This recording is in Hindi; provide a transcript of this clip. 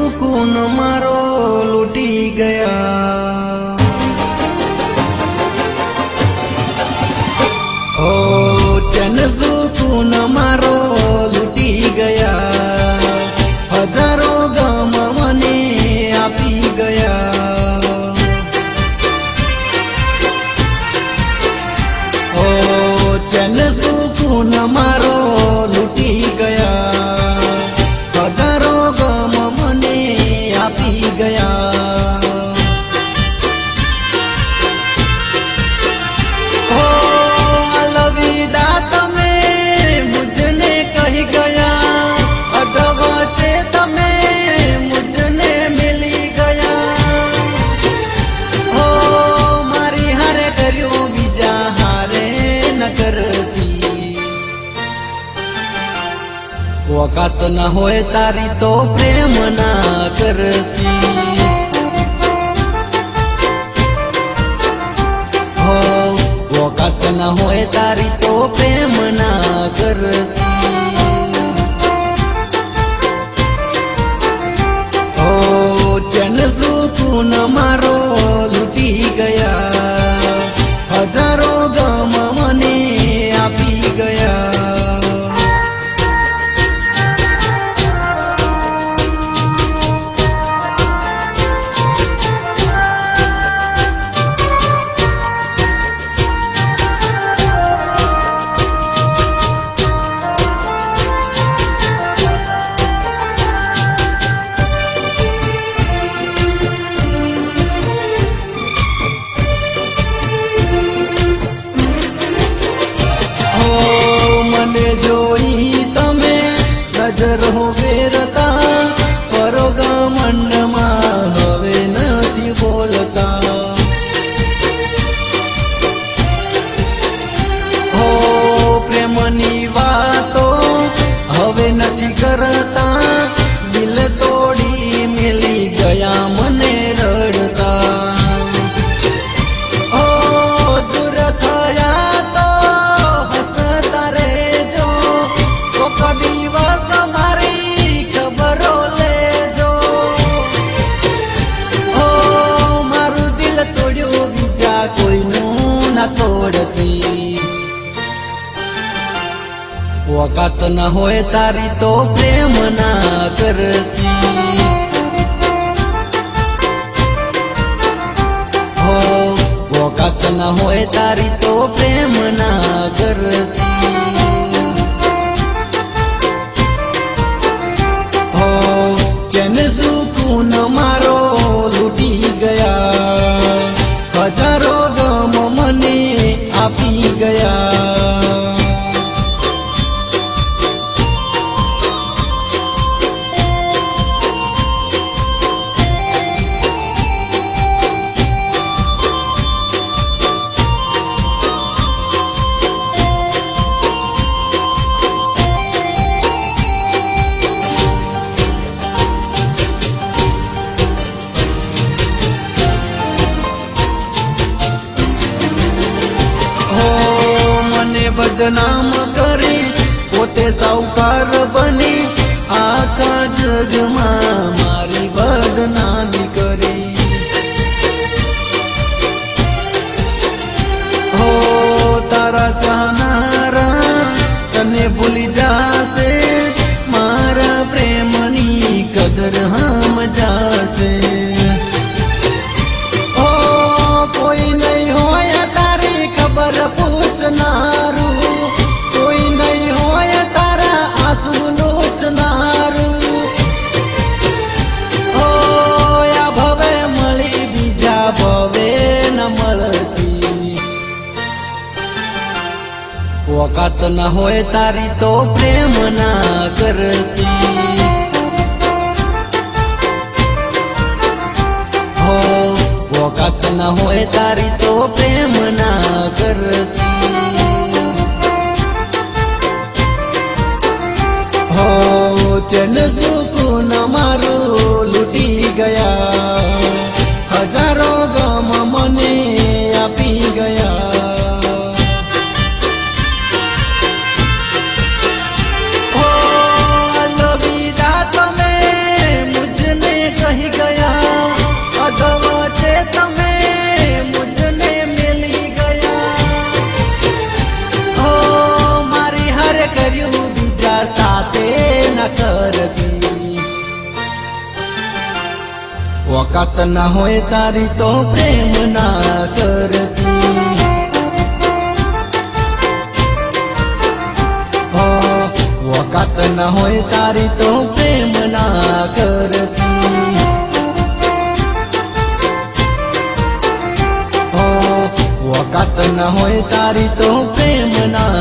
सुकून मारो लूटी गया। ओ चैन सुकून मारो लूटी गया। हजारों गम मने आपी गया। ओ चैन सुकून मारो लूटी गया। हजारों गम मने आपी गया। ओ अलविदा तमे मुझने कही गया। अधवचे तमे मुझने मिली गया। ओ मारी हारे कर्यो बीजा हारे न करती। वकात न होय तारी तो प्रेम ना करती। हो वकात न होय तारी तो प्रेम ना करती। हो चैन सुकून मारो लूटी गया। हजारों गम मने आपी गया। जोई तमे नजर हो फेरता। परोगमंड में हवे नथी बोलता। हो प्रेमनी वातो हवे नथी करता। दिल तोड़ी मिली गया मने रड़ता। हो दूर थया तो हसता रेजो। कोक दिवस मारी खबरो लेजो। हो मारू दिल तोड्यो बीजा कोईनु ना तोड़ती। वकात न होय तारी तो प्रेम ना करती। हो वकात न होय तारी तो प्रेम ना करती। हो चैन सुकून मारो लूटी गया। हजारों गम मने आपी गया। बदनाम करे पोते सावकार बने। आखा जग में मारी बदनामी करी। हो तारा चाहनारा तने भूली जासे। मारा प्रेमनी कदर हम जासे। हो कोई नहीं होया तारी खबर पूछनारू। कोई नहीं होया तारा आंसू लोचनारू। हो या भवे मળી बीजा भवे न મળતી। वकात न होय तारी तो प्रेम ना करती। हो वकात न होय तारी तो प्रेम ना करती। हो चैन सुकून मारो लूटी गया। हजारों गम मने आपी गया। हो अलविदा तमे मुझने औकात ना होय तारी तो प्रेम ना करती। हो औकात ना होय तारी तो प्रेम ना करती। हो औकात ना होय तारी तो प्रेम ना